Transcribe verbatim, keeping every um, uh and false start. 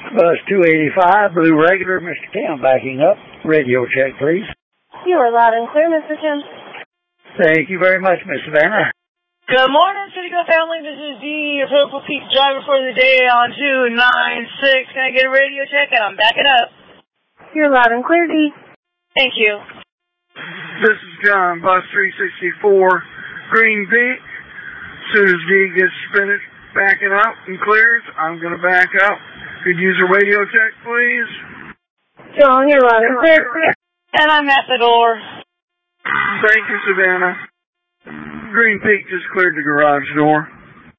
Bus two eighty-five, Blue Regular, Mister Kim backing up. Radio check, please. You are loud and clear, Mister Kim. Thank you very much, Miss Savannah. Good morning, Citigo family. This is Dee, your Purple Peak driver for the day on two nine six. Can I get a radio check? And I'm backing up. You're loud and clear, Dee. Thank you. This is John, bus three sixty-four, Green Peak. As soon as Dee gets finished backing up and clears, I'm going to back up. Could you use a radio check, please? John, you're loud and clear. And I'm at the door. Thank you, Savannah. Green Peak just cleared the garage door.